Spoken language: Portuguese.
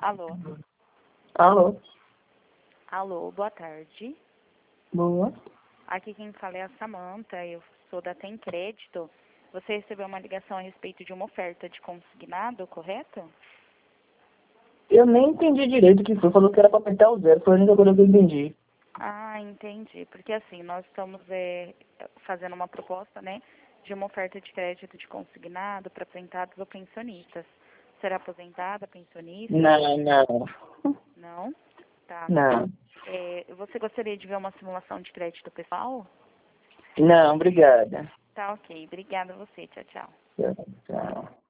Alô? Alô? Alô, boa tarde. Boa. Aqui quem fala é a Samanta, eu sou da Tem Crédito. Você recebeu uma ligação a respeito de uma oferta de consignado, correto? Eu nem entendi direito o que foi. Falou que era para apertar o zero. Foi a única coisa que eu entendi. Ah, entendi. Porque assim, nós estamos fazendo uma proposta, né, de uma oferta de crédito de consignado para aposentados ou pensionistas. Será aposentada, pensionista? Não. Não? Tá. Não. Você gostaria de ver uma simulação de crédito pessoal? Não, obrigada. Tá, ok. Obrigada a você. Tchau, tchau. Tchau.